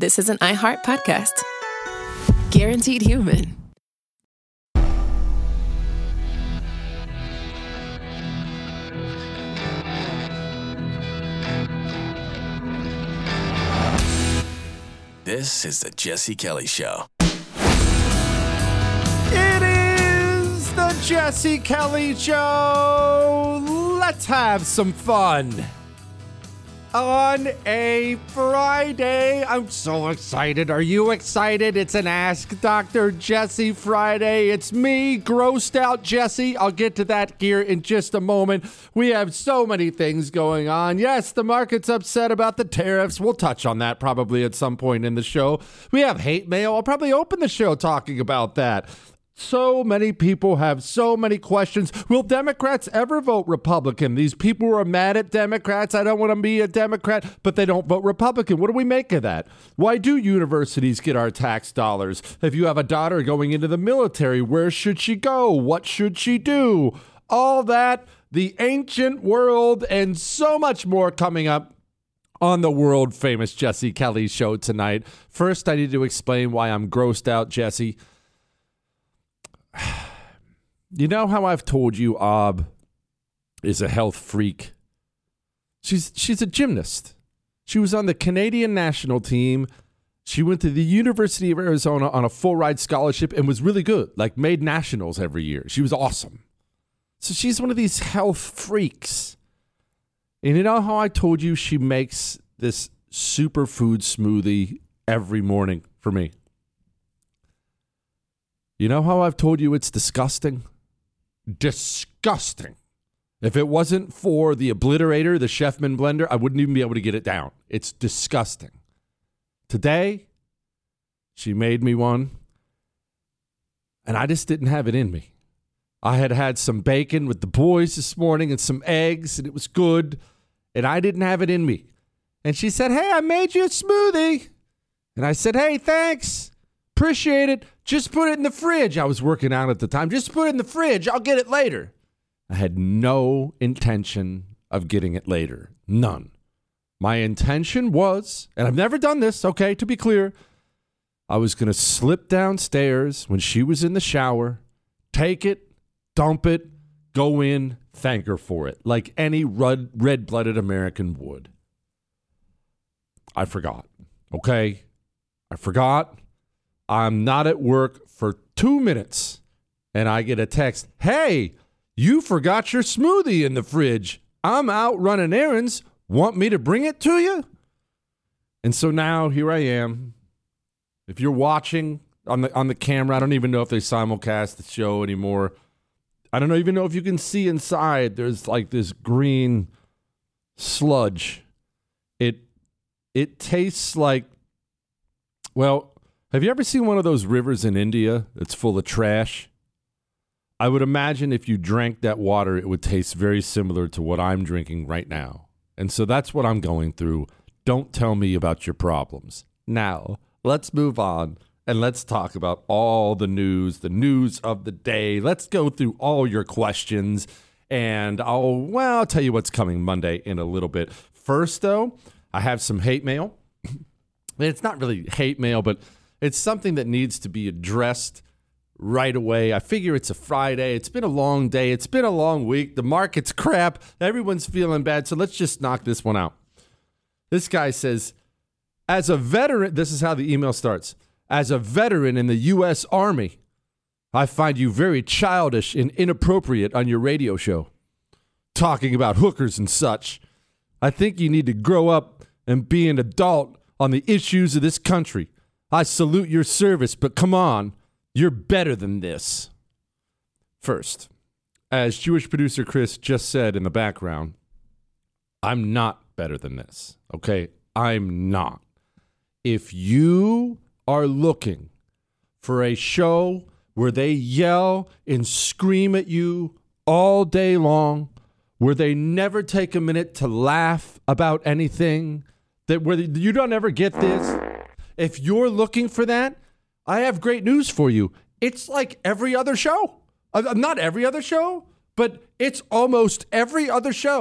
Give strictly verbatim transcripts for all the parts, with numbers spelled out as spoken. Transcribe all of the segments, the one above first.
This is an iHeart podcast. Guaranteed Human. This is the Jesse Kelly Show. It is the Jesse Kelly Show. Let's have some fun. On a Friday. I'm so excited. Are you excited? It's an Ask Doctor Jesse Friday. It's me, grossed out Jesse. I'll get to that here in just a moment. We have so many things going on. Yes, the market's upset about the tariffs. We'll touch on that probably at some point in the show. We have hate mail. I'll probably open the show talking about that. So many people have so many questions. Will Democrats ever vote Republican? These people who are mad at Democrats. I don't want to be a Democrat, but they don't vote Republican. What do we make of that? Why do universities get our tax dollars? If you have a daughter going into the military, where should she go? What should she do? All that, the ancient world, and so much more coming up on the world famous Jesse Kelly Show tonight. First, I need to explain why I'm grossed out, Jesse. You know how I've told you Ob is a health freak? She's she's a gymnast. She was on the Canadian national team. She went to the University of Arizona on a full ride scholarship and was really good, like made nationals every year. She was awesome. So she's one of these health freaks. And you know how I told you she makes this superfood smoothie every morning for me? You know how I've told you it's disgusting? Disgusting. If it wasn't for the obliterator, the Chefman blender, I wouldn't even be able to get it down. It's disgusting. Today, she made me one, and I just didn't have it in me. I had had some bacon with the boys this morning and some eggs, and it was good, and I didn't have it in me. And she said, hey, I made you a smoothie. And I said, hey, thanks. Appreciate it. Just put it in the fridge. I was working out at the time. Just put it in the fridge. I'll get it later. I had no intention of getting it later. None. My intention was, and I've never done this, okay, to be clear, I was going to slip downstairs when she was in the shower, take it, dump it, go in, thank her for it, like any red-blooded American would. I forgot, okay? I forgot. I'm not at work for two minutes, and I get a text, hey, you forgot your smoothie in the fridge. I'm out running errands. Want me to bring it to you? And so now here I am. If you're watching on the on the camera, I don't even know if they simulcast the show anymore. I don't even know if you can see inside. There's like this green sludge. It it tastes like, well, have you ever seen one of those rivers in India that's full of trash? I would imagine if you drank that water, it would taste very similar to what I'm drinking right now. And so that's what I'm going through. Don't tell me about your problems. Now, let's move on and let's talk about all the news, the news of the day. Let's go through all your questions, and I'll, well, I'll tell you what's coming Monday in a little bit. First, though, I have some hate mail. It's not really hate mail, but it's something that needs to be addressed right away. I figure it's a Friday. It's been a long day. It's been a long week. The market's crap. Everyone's feeling bad. So let's just knock this one out. This guy says, as a veteran, this is how the email starts. As a veteran in the U S Army, I find you very childish and inappropriate on your radio show, talking about hookers and such. I think you need to grow up and be an adult on the issues of this country. I salute your service, but come on, you're better than this. First, as Jewish producer Chris just said in the background, I'm not better than this, okay? I'm not. If you are looking for a show where they yell and scream at you all day long, where they never take a minute to laugh about anything, that where you don't ever get this, if you're looking for that, I have great news for you. It's like every other show. Uh, not every other show, but it's almost every other show.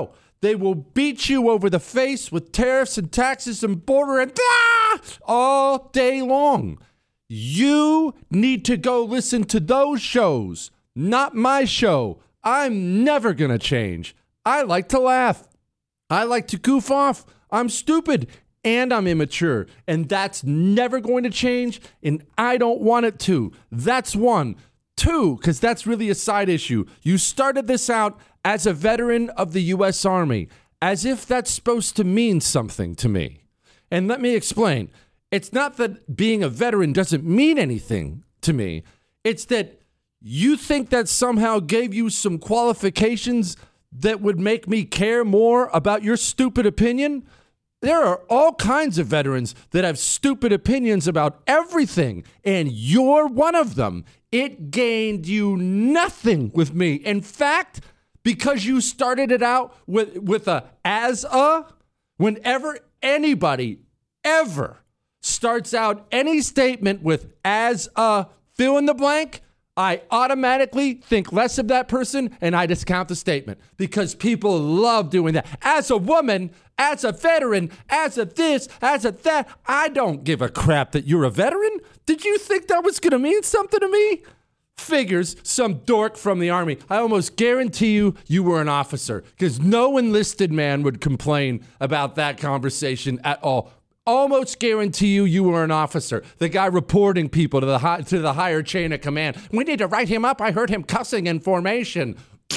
They will beat you over the face with tariffs and taxes and border and ah, all day long. You need to go listen to those shows, not my show. I'm never going to change. I like to laugh. I like to goof off. I'm stupid and I'm immature. And that's never going to change. And I don't want it to. That's one. Two, because that's really a side issue. You started this out as a veteran of the U S Army, as if that's supposed to mean something to me. And let me explain. It's not that being a veteran doesn't mean anything to me. It's that you think that somehow gave you some qualifications that would make me care more about your stupid opinion. There are all kinds of veterans that have stupid opinions about everything, and you're one of them. It gained you nothing with me. In fact, because you started it out with, with a as a, whenever anybody ever starts out any statement with as a fill in the blank, I automatically think less of that person and I discount the statement because people love doing that. As a woman, as a veteran, as a this, as a that, I don't give a crap that you're a veteran. Did you think that was going to mean something to me? Figures, some dork from the Army. I almost guarantee you you were an officer because no enlisted man would complain about that conversation at all. Almost guarantee you you were an officer. The guy reporting people to the high, to the higher chain of command. We need to write him up. I heard him cussing in formation.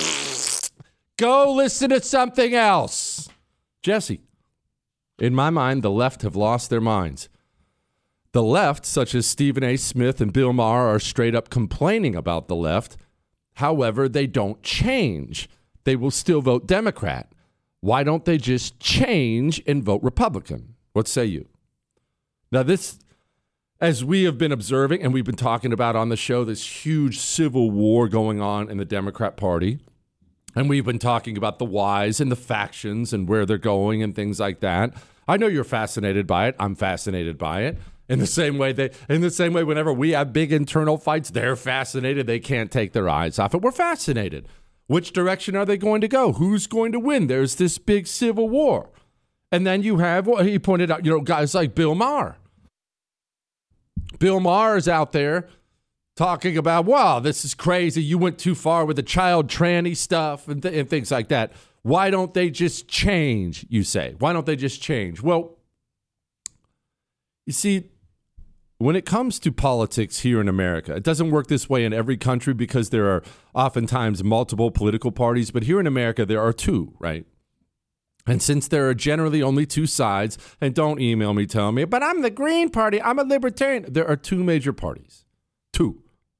Go listen to something else. Jesse, in my mind, the left have lost their minds. The left, such as Stephen A. Smith and Bill Maher, are straight up complaining about the left. However, they don't change. They will still vote Democrat. Why don't they just change and vote Republican? What say you? Now, this, as we have been observing and we've been talking about on the show, this huge civil war going on in the Democrat Party. And we've been talking about the whys and the factions and where they're going and things like that. I know you're fascinated by it. I'm fascinated by it. In the same way they, in the same way, whenever we have big internal fights, they're fascinated. They can't take their eyes off it. We're fascinated. Which direction are they going to go? Who's going to win? There's this big civil war. And then you have, well, he pointed out, you know, guys like Bill Maher. Bill Maher is out there talking about, wow, this is crazy. You went too far with the child tranny stuff and, th- and things like that. Why don't they just change, you say? Why don't they just change? Well, you see, when it comes to politics here in America, it doesn't work this way in every country because there are oftentimes multiple political parties. But here in America, there are two, right? And since there are generally only two sides, and don't email me telling me, but I'm the Green Party, I'm a libertarian. There are two major parties. Two.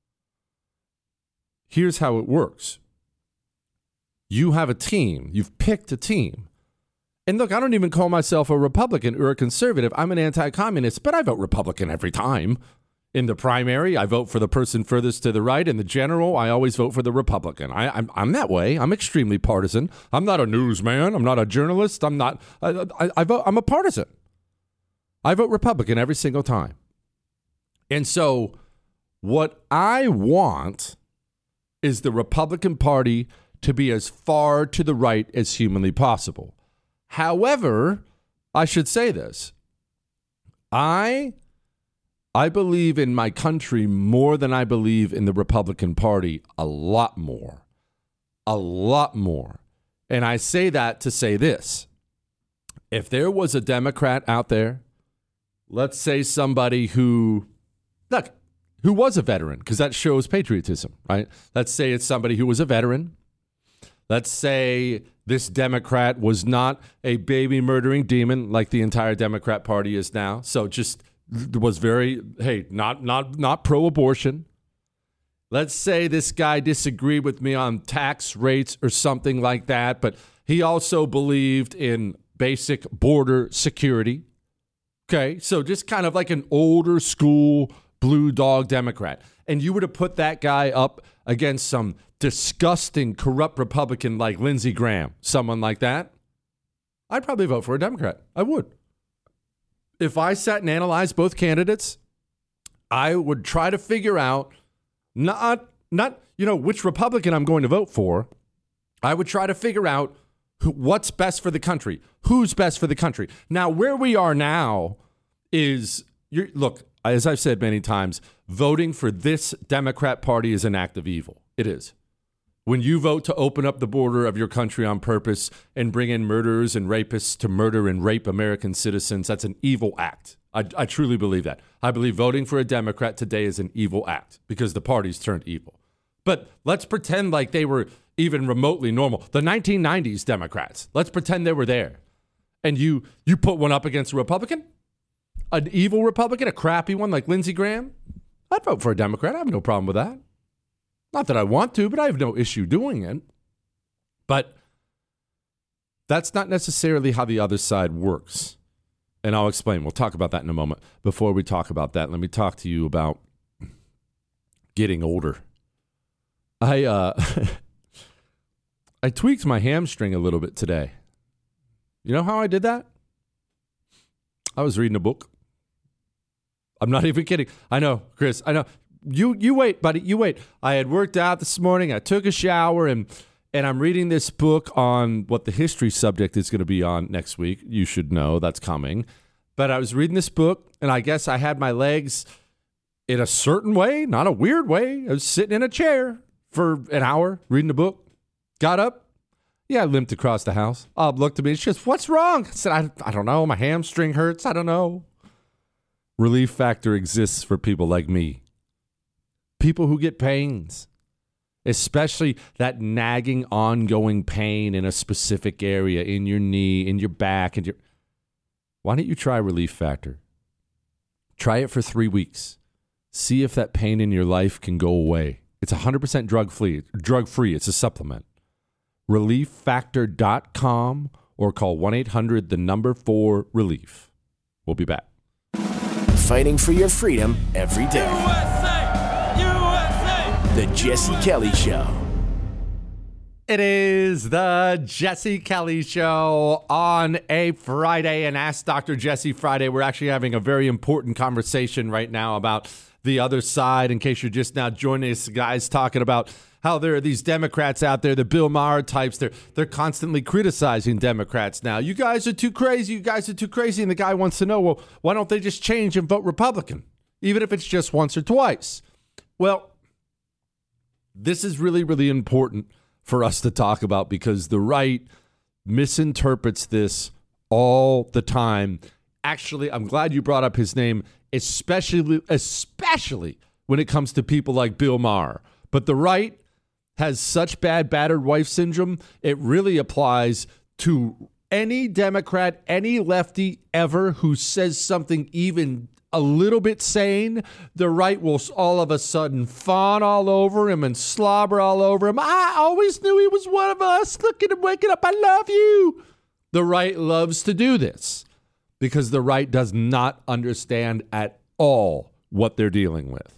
Here's how it works. You have a team. You've picked a team. And look, I don't even call myself a Republican or a conservative. I'm an anti-communist, but I vote Republican every time. In the primary, I vote for the person furthest to the right. In the general, I always vote for the Republican. I, I'm, I'm that way. I'm extremely partisan. I'm not a newsman. I'm not a journalist. I'm not. I, I, I vote. I'm a partisan. I vote Republican every single time. And so, what I want is the Republican Party to be as far to the right as humanly possible. However, I should say this. I. I believe in my country more than I believe in the Republican Party, a lot more, a lot more. And I say that to say this. If there was a Democrat out there, let's say somebody who, look, who was a veteran, because that shows patriotism, right? Let's say it's somebody who was a veteran. Let's say this Democrat was not a baby murdering demon like the entire Democrat Party is now. So just was very, hey, not not not pro-abortion. Let's say this guy disagreed with me on tax rates or something like that, but he also believed in basic border security. Okay, so just kind of like an older school blue dog Democrat. And you were to put that guy up against some disgusting, corrupt Republican like Lindsey Graham, someone like that, I'd probably vote for a Democrat. I would. If I sat and analyzed both candidates, I would try to figure out not, not, you know, which Republican I'm going to vote for. I would try to figure out What's best for the country? Who's best for the country? Now, where we are now is, you're, look, as I've said many times, voting for this Democrat Party is an act of evil. It is. When you vote to open up the border of your country on purpose and bring in murderers and rapists to murder and rape American citizens, that's an evil act. I, I truly believe that. I believe voting for a Democrat today is an evil act because the party's turned evil. But let's pretend like they were even remotely normal. The nineteen nineties Democrats, let's pretend they were there. And you you put one up against a Republican, an evil Republican, a crappy one like Lindsey Graham, I'd vote for a Democrat. I have no problem with that. Not that I want to, but I have no issue doing it. But that's not necessarily how the other side works. And I'll explain. We'll talk about that in a moment. Before we talk about that, let me talk to you about getting older. I uh, I tweaked my hamstring a little bit today. You know how I did that? I was reading a book. I'm not even kidding. I know, Chris. I know. You you wait, buddy. You wait. I had worked out this morning. I took a shower, and and I'm reading this book on what the history subject is going to be on next week. You should know that's coming. But I was reading this book, and I guess I had my legs in a certain way, not a weird way. I was sitting in a chair for an hour reading the book. Got up. Yeah, I limped across the house. Bob looked at me. She goes, "What's wrong?" I said, I, I don't know. My hamstring hurts. I don't know. Relief Factor exists for people like me. People who get pains, especially that nagging, ongoing pain in a specific area, in your knee, in your back. And your... Why don't you try Relief Factor? Try it for three weeks. See if that pain in your life can go away. It's one hundred percent drug-free. Drug-free. It's a supplement. relief factor dot com or call one eight hundred the number four relief. We'll be back. Fighting for your freedom every day. U S A! U S A! The Jesse Kelly Show. It is the Jesse Kelly Show on a Friday, and Ask Doctor Jesse Friday. We're actually having a very important conversation right now about the other side. In case you're just now joining us, guys, talking about how there are these Democrats out there, the Bill Maher types. They're they're constantly criticizing Democrats now. You guys are too crazy. You guys are too crazy. And the guy wants to know, well, why don't they just change and vote Republican, even if it's just once or twice? Well, this is really, really important for us to talk about because the right misinterprets this all the time. Actually, I'm glad you brought up his name, especially, especially when it comes to people like Bill Maher. But the right has such bad battered wife syndrome, it really applies to any Democrat, any lefty ever who says something even a little bit sane. The right will all of a sudden fawn all over him and slobber all over him. I always knew he was one of us. Look at him waking up. I love you. The right loves to do this because the right does not understand at all what they're dealing with.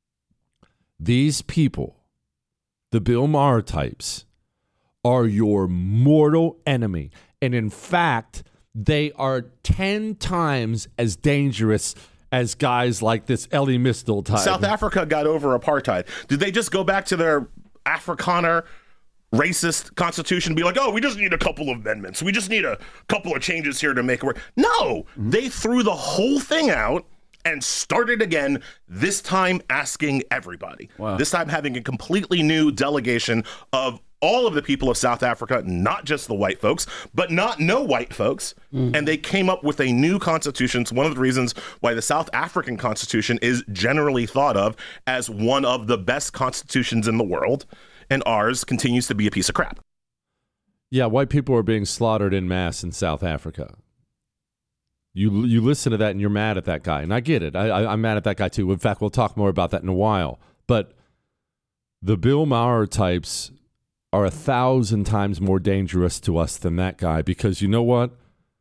These people, the Bill Maher types, are your mortal enemy. And in fact, they are ten times as dangerous as guys like this Elie Mystal type. South Africa got over apartheid. Did they just go back to their Afrikaner racist constitution and be like, oh, we just need a couple of amendments. We just need a couple of changes here to make it work? No, mm-hmm. They threw the whole thing out and started again, this time asking everybody. Wow. This time having a completely new delegation of all of the people of South Africa, not just the white folks, but not no white folks. Mm. And they came up with a new constitution. It's one of the reasons why the South African Constitution is generally thought of as one of the best constitutions in the world. And ours continues to be a piece of crap. Yeah, white people are being slaughtered en masse in South Africa. You you listen to that and you're mad at that guy. And I get it. I, I, I'm mad at that guy too. In fact, we'll talk more about that in a while. But the Bill Maher types are a thousand times more dangerous to us than that guy because you know what?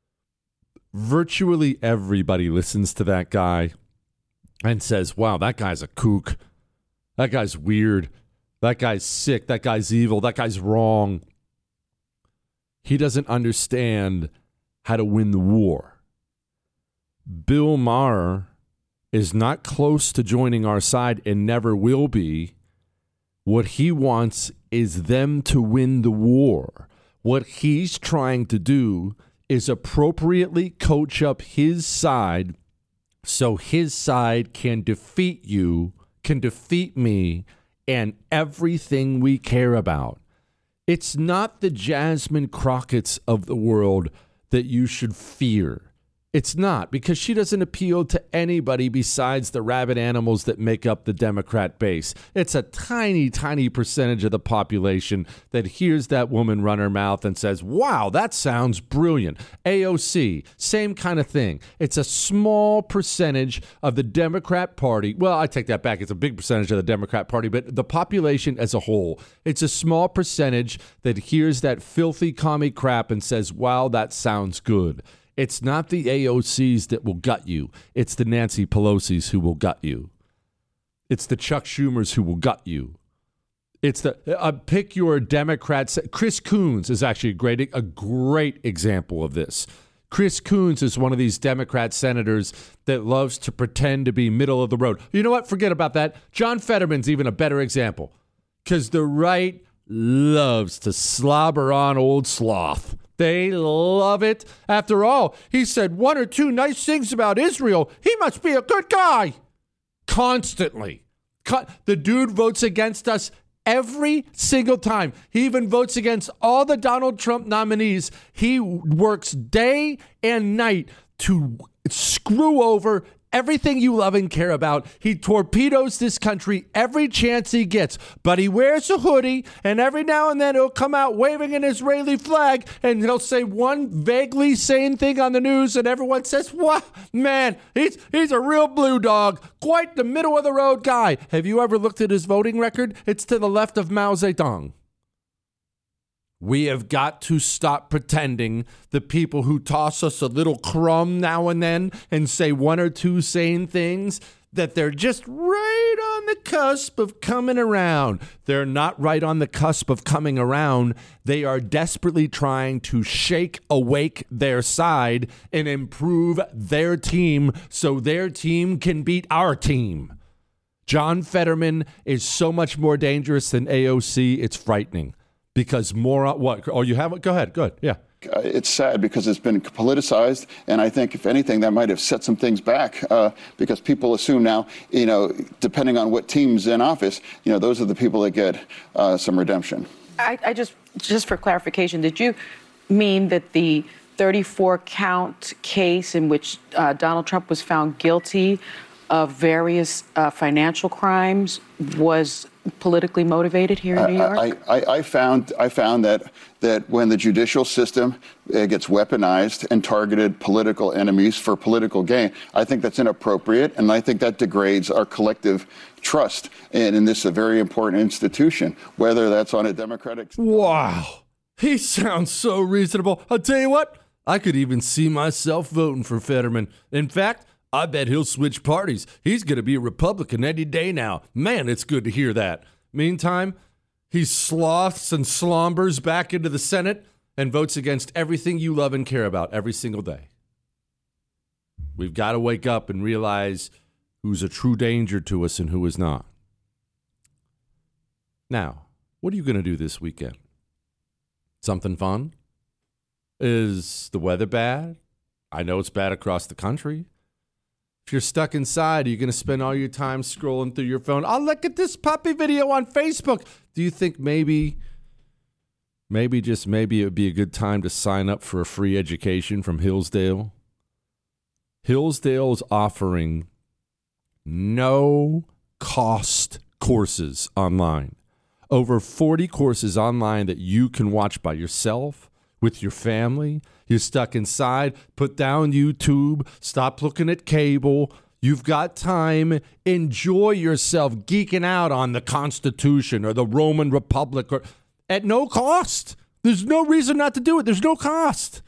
Virtually everybody listens to that guy and says, wow, that guy's a kook. That guy's weird. That guy's sick. That guy's evil. That guy's wrong. He doesn't understand how to win the war. Bill Maher is not close to joining our side and never will be. What he wants is them to win the war. What he's trying to do is appropriately coach up his side so his side can defeat you, can defeat me, and everything we care about. It's not the Jasmine Crockett's of the world that you should fear. It's not, because she doesn't appeal to anybody besides the rabid animals that make up the Democrat base. It's a tiny, tiny percentage of the population that hears that woman run her mouth and says, wow, that sounds brilliant. A O C, same kind of thing. It's a small percentage of the Democrat Party. Well, I take that back. It's a big percentage of the Democrat Party, but the population as a whole, it's a small percentage that hears that filthy commie crap and says, wow, that sounds good. It's not the A O Cs that will gut you. It's the Nancy Pelosi's who will gut you. It's the Chuck Schumers who will gut you. It's the uh, pick your Democrats. Chris Coons is actually a great, a great example of this. Chris Coons is one of these Democrat senators that loves to pretend to be middle of the road. You know what? Forget about that. John Fetterman's even a better example, because the right loves to slobber on old sloth. They love it. After all, he said one or two nice things about Israel. He must be a good guy. Constantly. The dude votes against us every single time. He even votes against all the Donald Trump nominees. He works day and night to screw over everything you love and care about. He torpedoes this country every chance he gets, but he wears a hoodie, and every now and then he'll come out waving an Israeli flag, and he'll say one vaguely sane thing on the news, and everyone says, wow, man, he's, he's a real blue dog, quite the middle of the road guy. Have you ever looked at his voting record? It's to the left of Mao Zedong. We have got to stop pretending the people who toss us a little crumb now and then and say one or two sane things, that they're just right on the cusp of coming around. They're not right on the cusp of coming around. They are desperately trying to shake awake their side and improve their team so their team can beat our team. John Fetterman is so much more dangerous than A O C. It's frightening. Because more, what? Oh, you have it? Go ahead. Good. Yeah. Uh, it's sad because it's been politicized, and I think, if anything, that might have set some things back uh, because people assume now, you know, depending on what team's in office, you know, those are the people that get uh, some redemption. I, I just, just for clarification, did you mean that the thirty-four count case in which uh, Donald Trump was found guilty of various uh, financial crimes was politically motivated here in New York? I, I, I found I found that that when the judicial system uh, gets weaponized and targeted political enemies for political gain, I think that's inappropriate, and I think that degrades our collective trust in, in this a very important institution, whether that's on a Democratic... Wow. He sounds so reasonable. I'll tell you what, I could even see myself voting for Fetterman. In fact, I bet he'll switch parties. He's going to be a Republican any day now. Man, it's good to hear that. Meantime, he sloths and slumbers back into the Senate and votes against everything you love and care about every single day. We've got to wake up and realize who's a true danger to us and who is not. Now, what are you going to do this weekend? Something fun? Is the weather bad? I know it's bad across the country. If you're stuck inside, are you going to spend all your time scrolling through your phone? Oh, look at this puppy video on Facebook. Do you think maybe, maybe just maybe it would be a good time to sign up for a free education from Hillsdale? Hillsdale is offering no cost courses online. Over forty courses online that you can watch by yourself, with your family. You're stuck inside, put down YouTube, stop looking at cable. You've got time. Enjoy yourself geeking out on the Constitution or the Roman Republic or at no cost. There's no reason not to do it. There's no cost.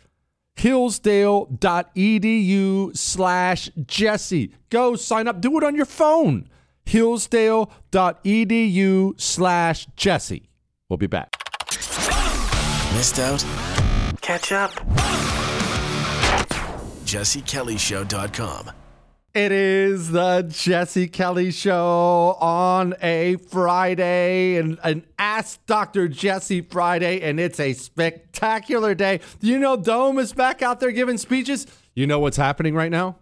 Hillsdale.edu slash Jesse. Go sign up. Do it on your phone. Hillsdale.edu slash Jesse. We'll be back. Missed out? Catch up. Jesse Kelly Show dot com. It is the Jesse Kelly Show on a Friday, and an Ask Doctor Jesse Friday, and it's a spectacular day. You know Dome is back out there giving speeches. You know what's happening right now?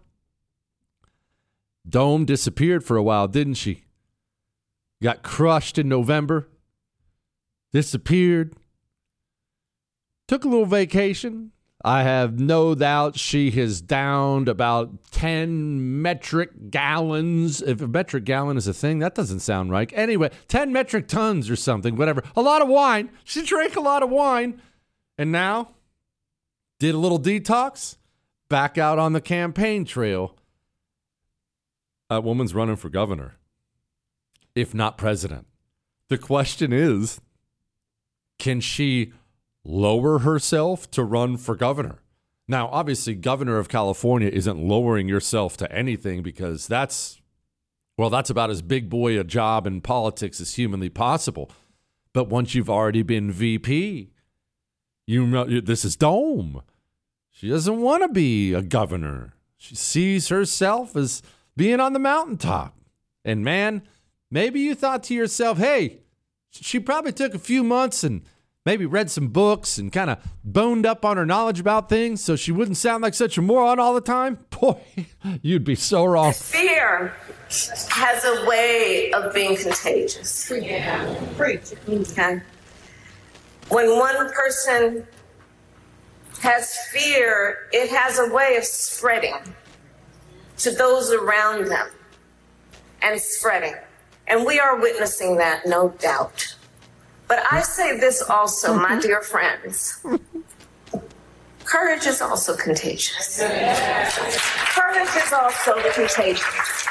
Dome disappeared for a while, didn't she? Got crushed in November. Disappeared. Took a little vacation. I have no doubt she has downed about ten metric gallons. If a metric gallon is a thing, that doesn't sound right. Anyway, ten metric tons or something, whatever. A lot of wine. She drank a lot of wine. And now, did a little detox, back out on the campaign trail. That woman's running for governor, if not president. The question is, can she lower herself to run for governor? Now, obviously, governor of California isn't lowering yourself to anything, because that's, well, that's about as big boy a job in politics as humanly possible. But once you've already been V P, you know, this is Dome. She doesn't want to be a governor. She sees herself as being on the mountaintop. And man, maybe you thought to yourself, hey, she probably took a few months and maybe read some books and kind of boned up on her knowledge about things so she wouldn't sound like such a moron all the time. Boy, you'd be so wrong. Fear has a way of being contagious. Yeah. Okay. When one person has fear, it has a way of spreading to those around them and spreading. And we are witnessing that, no doubt. But I say this also, my dear friends. Courage is also contagious. Courage is also contagious.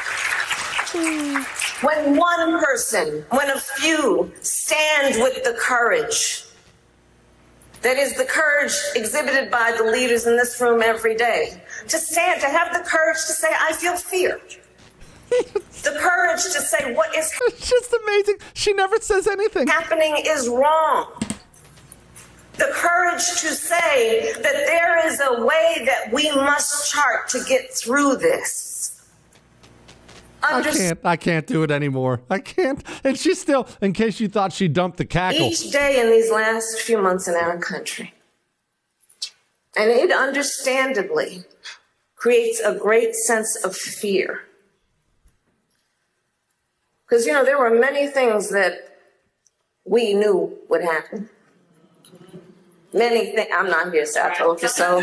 When one person, when a few stand with the courage, that is the courage exhibited by the leaders in this room every day, to stand, to have the courage to say, I feel fear. The courage to say what is It's just amazing. She never says anything. happening is wrong. The courage to say that there is a way that we must chart to get through this. I can't. I can't do it anymore. I can't. And she's still, in case you thought she dumped the cackle. Each day in these last few months in our country. And it understandably creates a great sense of fear. Because, you know, there were many things that we knew would happen. Many things. I'm not here, so I told you so.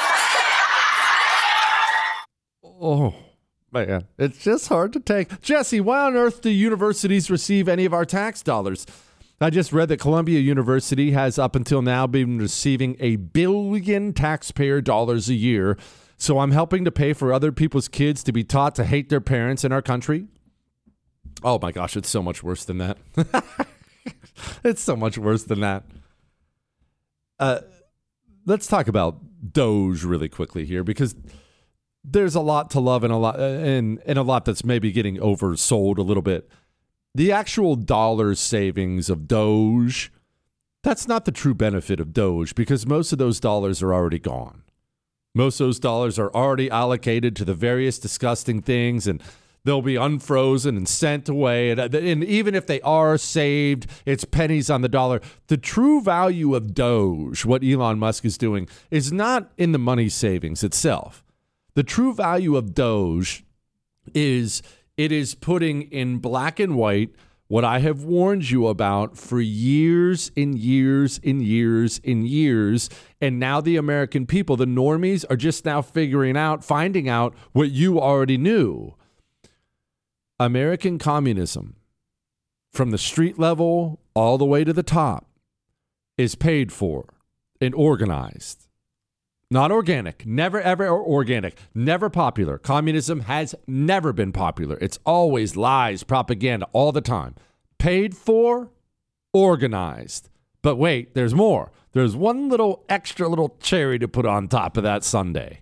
Oh, man. It's just hard to take. Jesse, why on earth do universities receive any of our tax dollars? I just read that Columbia University has up until now been receiving a billion taxpayer dollars a year. So I'm helping to pay for other people's kids to be taught to hate their parents in our country. Oh my gosh, it's so much worse than that. It's so much worse than that. Uh, let's talk about Doge really quickly here, because there's a lot to love and a lot and, and a lot that's maybe getting oversold a little bit. The actual dollar savings of Doge, that's not the true benefit of Doge, because most of those dollars are already gone. Most of those dollars are already allocated to the various disgusting things, and they'll be unfrozen and sent away. And, and even if they are saved, it's pennies on the dollar. The true value of Doge, what Elon Musk is doing, is not in the money savings itself. The true value of Doge is it is putting in black and white what I have warned you about for years and years and years and years. And now the American people, the normies, are just now figuring out, finding out what you already knew. American communism, from the street level all the way to the top, is paid for and organized. Not organic, never, ever organic, never popular. Communism has never been popular. It's always lies, propaganda, all the time. Paid for, organized. But wait, there's more. There's one little extra little cherry to put on top of that sundae.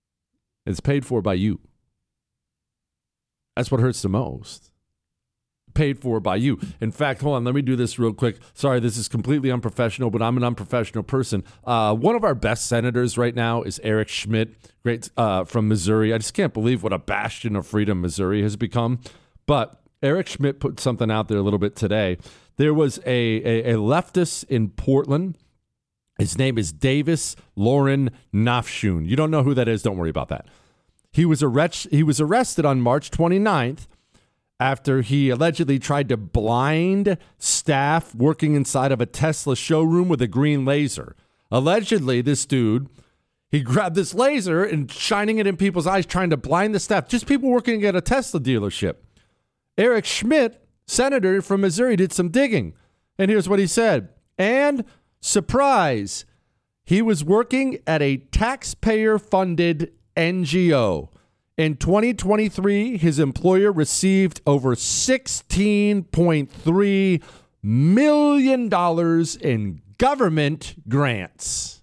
It's paid for by you. That's what hurts the most. paid for by you. In fact, hold on, let me do this real quick. Sorry, this is completely unprofessional, but I'm an unprofessional person. Uh, one of our best senators right now is Eric Schmidt, great uh, from Missouri. I just can't believe what a bastion of freedom Missouri has become. But Eric Schmidt put something out there a little bit today. There was a, a, a leftist in Portland. His name is Davis Lauren Nafshun. You don't know who that is, don't worry about that. He was arrest- he was arrested on March twenty-ninth after he allegedly tried to blind staff working inside of a Tesla showroom with a green laser. Allegedly, this dude, he grabbed this laser and shining it in people's eyes, trying to blind the staff, just people working at a Tesla dealership. Eric Schmidt, senator from Missouri, did some digging. And here's what he said. And, surprise, he was working at a taxpayer-funded N G O. In twenty twenty-three, his employer received over sixteen point three million dollars in government grants.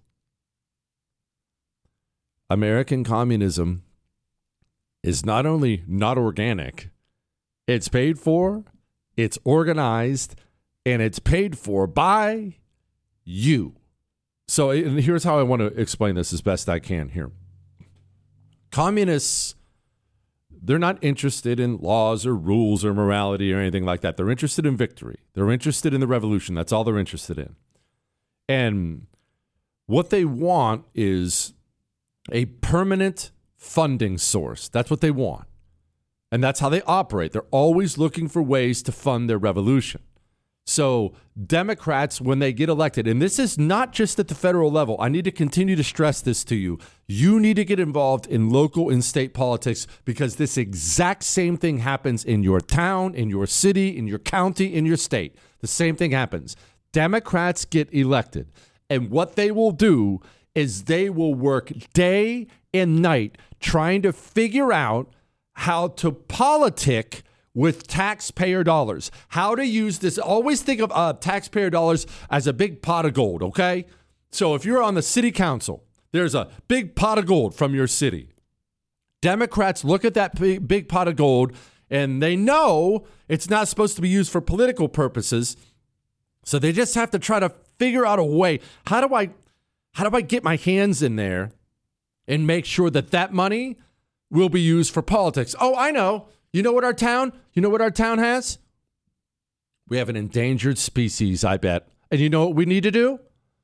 American communism is not only not organic, it's paid for, it's organized, and it's paid for by you. So and here's how I want to explain this as best I can here. Communists, they're not interested in laws or rules or morality or anything like that. They're interested in victory. They're interested in the revolution. That's all they're interested in. And what they want is a permanent funding source. That's what they want. And that's how they operate. They're always looking for ways to fund their revolution. So Democrats, when they get elected, and this is not just at the federal level, I need to continue to stress this to you. You need to get involved in local and state politics because this exact same thing happens in your town, in your city, in your county, in your state. The same thing happens. Democrats get elected, and what they will do is they will work day and night trying to figure out how to politic with taxpayer dollars, how to use this. Always think of uh, taxpayer dollars as a big pot of gold, okay? So if you're on the city council, there's a big pot of gold from your city. Democrats look at that big, big pot of gold, and they know it's not supposed to be used for political purposes, so they just have to try to figure out a way. How do I, how do I get my hands in there and make sure that that money will be used for politics? Oh, I know. You know what our town, you know what our town has? We have an endangered species, I bet. And you know what we need to do?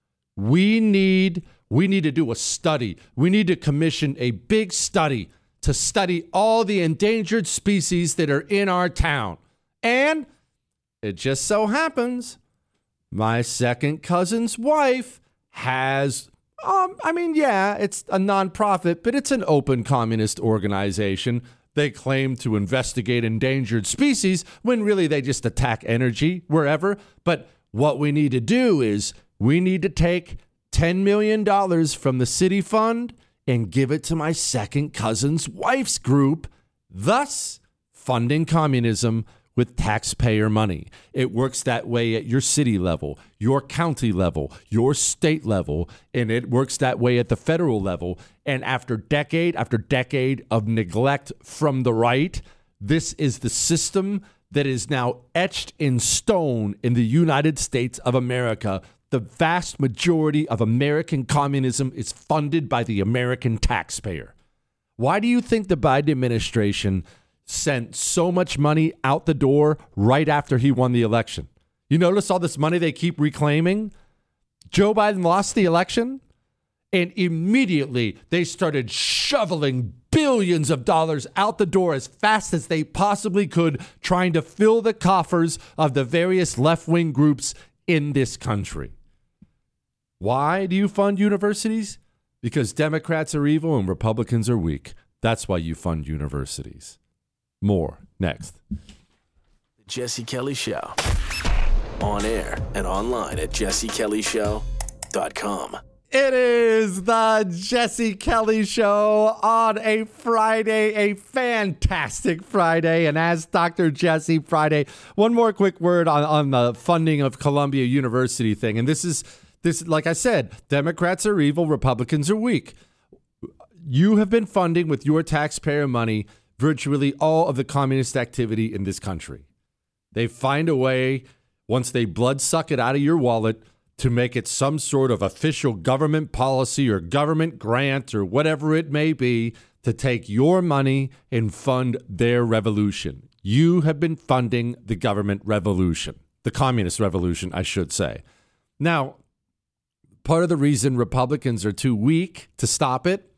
We need, we need to do a study. We need to commission a big study to study all the endangered species that are in our town. And it just so happens, my second cousin's wife has, um, I mean, yeah, it's a nonprofit, but it's an open communist organization. They claim to investigate endangered species when really they just attack energy wherever. But what we need to do is we need to take ten million dollars from the city fund and give it to my second cousin's wife's group, thus funding communism with taxpayer money. It works that way at your city level, your county level, your state level, and it works that way at the federal level. And after decade after decade of neglect from the right, this is the system that is now etched in stone in the United States of America. The vast majority of American communism is funded by the American taxpayer. Why do you think the Biden administration sent so much money out the door right after he won the election? You notice all this money they keep reclaiming? Joe Biden lost the election, and immediately they started shoveling billions of dollars out the door as fast as they possibly could, trying to fill the coffers of the various left-wing groups in this country. Why do you fund universities? Because Democrats are evil and Republicans are weak. That's why you fund universities. More next. The Jesse Kelly Show. On air and online at jesse kelly show dot com. It is the Jesse Kelly Show on a Friday, a fantastic Friday. And as Doctor Jesse Friday, one more quick word on, on the funding of Columbia University thing. And this is, this, like I said, Democrats are evil, Republicans are weak. You have been funding with your taxpayer money virtually all of the communist activity in this country. They find a way, once they bloodsuck it out of your wallet, to make it some sort of official government policy or government grant or whatever it may be to take your money and fund their revolution. You have been funding the government revolution, the communist revolution, I should say. Now, part of the reason Republicans are too weak to stop it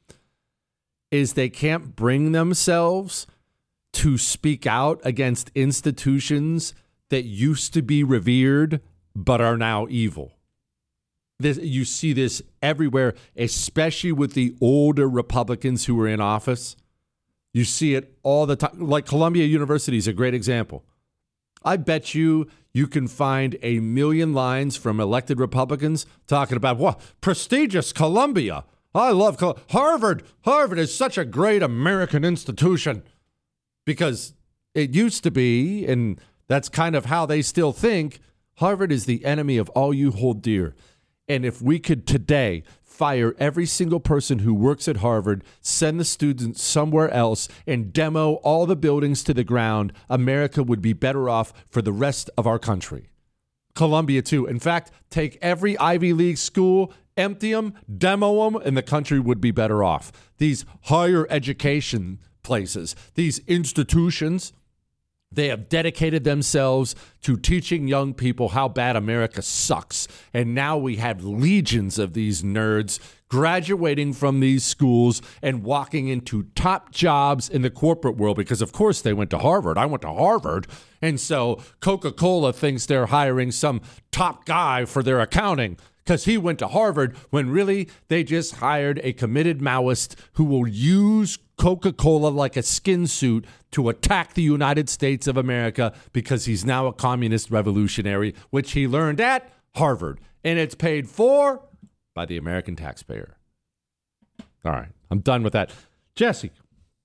is they can't bring themselves to speak out against institutions that used to be revered but are now evil. This, you see this everywhere, especially with the older Republicans who were in office. You see it all the time. Like Columbia University is a great example. I bet you you can find a million lines from elected Republicans talking about, what, prestigious Columbia. I love Col- Harvard. Harvard is such a great American institution. Because it used to be, and that's kind of how they still think, Harvard is the enemy of all you hold dear. And if we could today fire every single person who works at Harvard, send the students somewhere else, and demo all the buildings to the ground, America would be better off for the rest of our country. Columbia, too. In fact, take every Ivy League school, empty them, demo them, and the country would be better off. These higher education places, these institutions, they have dedicated themselves to teaching young people how bad America sucks. And now we have legions of these nerds graduating from these schools and walking into top jobs in the corporate world because, of course, they went to Harvard. I went to Harvard. And so Coca-Cola thinks they're hiring some top guy for their accounting because he went to Harvard, when really they just hired a committed Maoist who will use Coca-Cola like a skin suit to attack the United States of America because he's now a communist revolutionary, which he learned at Harvard. And it's paid for by the American taxpayer. All right, I'm done with that. Jesse,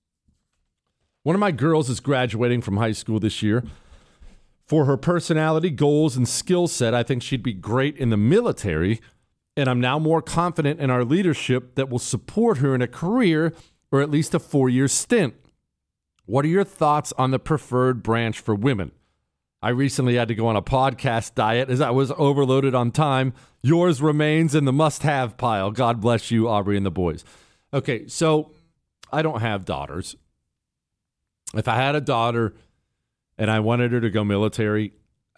one of my girls is graduating from high school this year. For her personality, goals, and skill set, I think she'd be great in the military. And I'm now more confident in our leadership that will support her in a career or at least a four-year stint. What are your thoughts on the preferred branch for women? I recently had to go on a podcast diet as I was overloaded on time. Yours remains in the must-have pile. God bless you, Aubrey and the boys. Okay, so I don't have daughters. If I had a daughter and I wanted her to go military,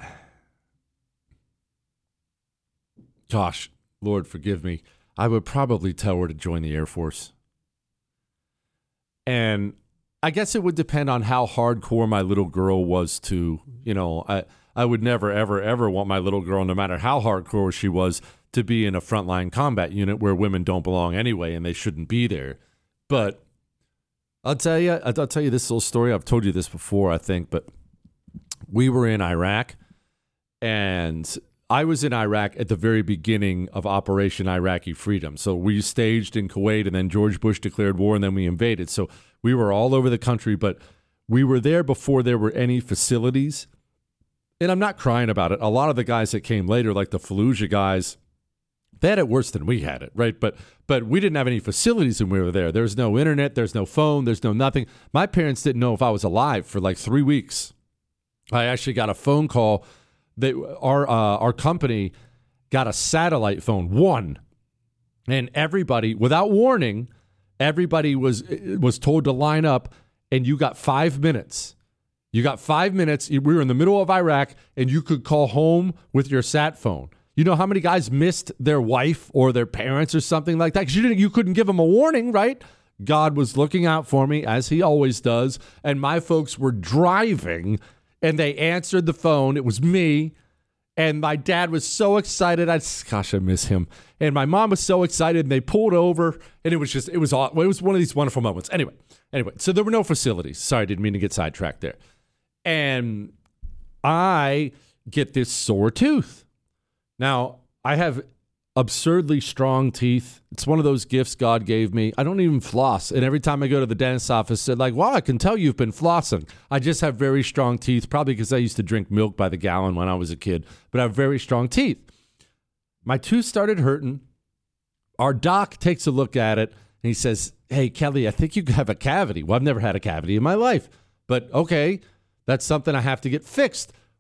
gosh, Lord forgive me, I would probably tell her to join the Air Force. And I guess it would depend on how hardcore my little girl was to, you know, I, I would never, ever, ever want my little girl, no matter how hardcore she was, to be in a frontline combat unit where women don't belong anyway and they shouldn't be there. But I'll tell you, I'll tell you this little story. I've told you this before, I think, but we were in Iraq, and I was in Iraq at the very beginning of Operation Iraqi Freedom. So we staged in Kuwait, and then George Bush declared war, and then we invaded. So we were all over the country, but we were there before there were any facilities. And I'm not crying about it. A lot of the guys that came later, like the Fallujah guys, they had it worse than we had it, right? But but we didn't have any facilities when we were there. There's no internet, there's no phone, there's no nothing. My parents didn't know if I was alive for like three weeks. I actually got a phone call that our uh, our company got a satellite phone, one, and everybody, without warning, everybody was was told to line up, and you got five minutes. You got five minutes. We were in the middle of Iraq, and you could call home with your sat phone. You know how many guys missed their wife or their parents or something like that? Because you didn't, you couldn't give them a warning, right? God was looking out for me, as he always does, and my folks were driving, and they answered the phone. It was me, and my dad was so excited. I gosh, I miss him. And my mom was so excited, and they pulled over, and it was just, it was, it was one of these wonderful moments. Anyway, anyway, so there were no facilities. Sorry, I didn't mean to get sidetracked there. And I get this sore tooth. Now, I have absurdly strong teeth. It's one of those gifts God gave me. I don't even floss. And every time I go to the dentist's office, they're like, wow, I can tell you've been flossing. I just have very strong teeth, probably because I used to drink milk by the gallon when I was a kid. But I have very strong teeth. My tooth started hurting. Our doc takes a look at it, and he says, hey, Kelly, I think you have a cavity. Well, I've never had a cavity in my life. But okay, that's something I have to get fixed.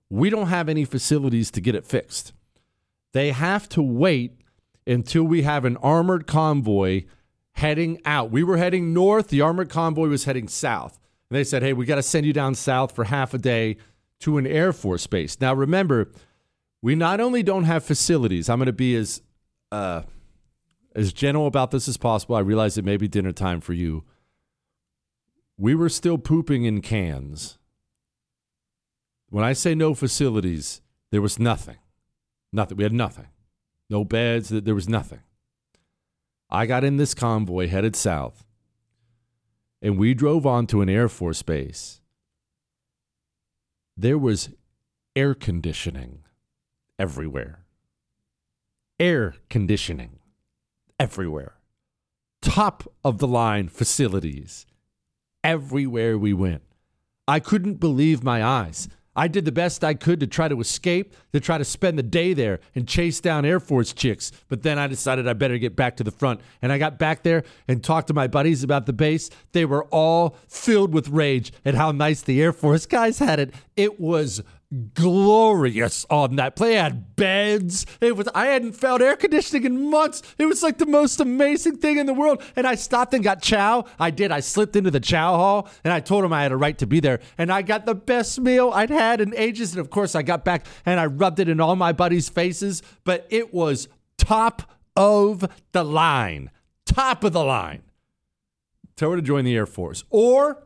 We don't have any facilities to get it fixed. They have to wait until we have an armored convoy heading out. We were heading north. The armored convoy was heading south. And they said, hey, we got to send you down south for half a day to an Air Force base. Now, remember, we not only don't have facilities. I'm going to be as uh, as general about this as possible. I realize it may be dinner time for you. We were still pooping in cans. When I say no facilities, there was nothing. Nothing. We had nothing. No beds. There was nothing. I got in this convoy headed south, and we drove on to an Air Force base. There was air conditioning everywhere. Air conditioning everywhere. Top of the line facilities everywhere we went. I couldn't believe my eyes. I did the best I could to try to escape, to try to spend the day there and chase down Air Force chicks. But then I decided I better get back to the front. And I got back there and talked to my buddies about the base. They were all filled with rage at how nice the Air Force guys had it. It was glorious on that play. I had beds. It was, I hadn't felt air conditioning in months. It was like the most amazing thing in the world. And I stopped and got chow. I did. I slipped into the chow hall and I told them I had a right to be there. And I got the best meal I'd had in ages. And of course I got back and I rubbed it in all my buddies' faces, but it was top of the line, top of the line. Tell her to join the Air Force or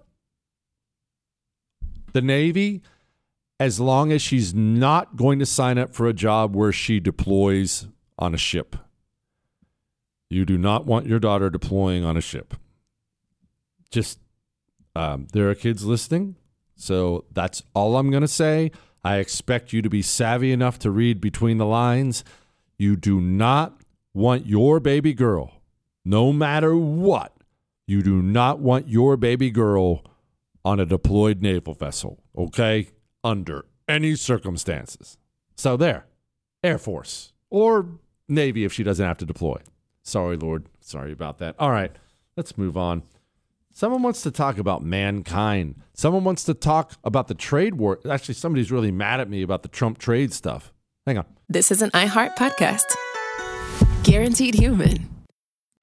the Navy, as long as she's not going to sign up for a job where she deploys on a ship. You do not want your daughter deploying on a ship. Just, um, there are kids listening, so that's all I'm going to say. I expect you to be savvy enough to read between the lines. You do not want your baby girl, no matter what, you do not want your baby girl on a deployed naval vessel, okay? Under any circumstances. So there, Air Force or Navy if she doesn't have to deploy. Sorry, Lord. Sorry about that. All right, let's move on. Someone wants to talk about mankind. Someone wants to talk about the trade war. Actually, somebody's really mad at me about the Trump trade stuff. Hang on. This is an iHeart podcast. Guaranteed Human.